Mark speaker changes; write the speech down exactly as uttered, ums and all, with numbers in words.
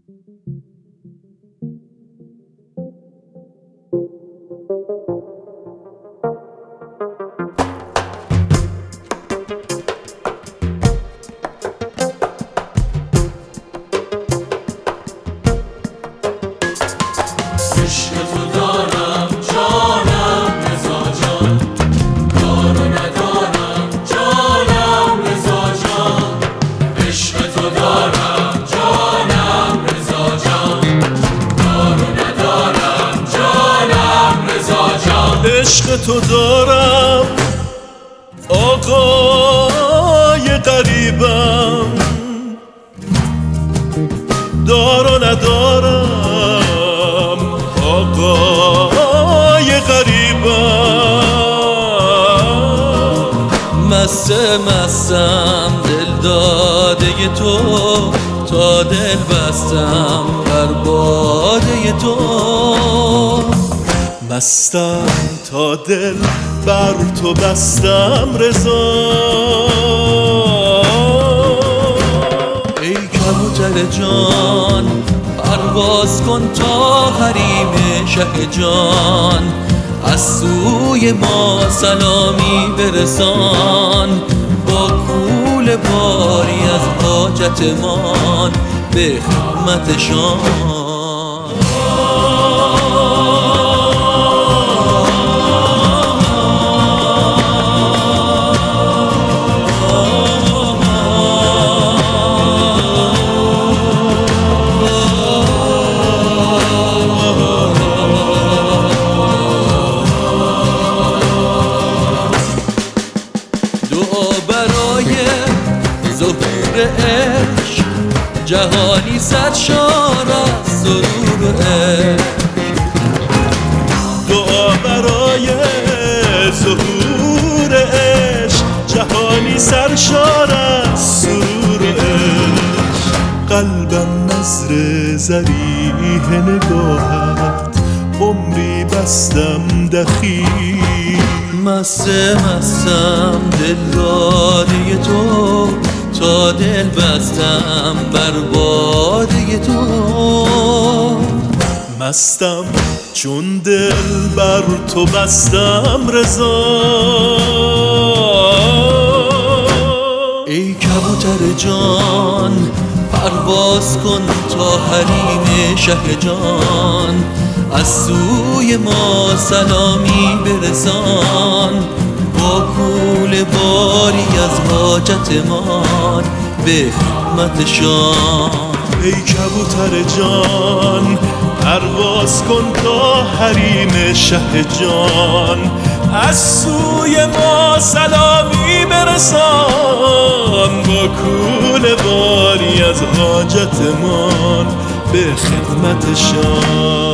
Speaker 1: عشق تو دارم آقای غریبم، دار و ندارم آقای غریبم. مست مستم دل داده تو، تا دل بستم بر باده تو. مستم تا دل بر تو بستم رضا. ای کبوتر جان پرواز کن تا حریم شه جان، از سوی ما سلامی برسان. با کول باری از حاجتمان به خدمتشان. عشق جهانی سرشار از سرور عشق، دعا برای ظهور عشق. جهانی سرشار از سرور عشق. قلبم نظر ضریح نگاهت، عمری بستم دخیل. مست مستم دل داده تو، تا دل بستم بر باده تو. مستم چون دل بر تو بستم رضا. ای کبوتر جان پرواز کن تا حریم شه جان، از سوی ما سلامی برسان. با کول باری از حاجتمان به خدمتشان. ای کبوتر جان پرواز کن تا حریم شه جان، از سوی ما سلامی برسان. با کول باری از حاجتمان به خدمتشان.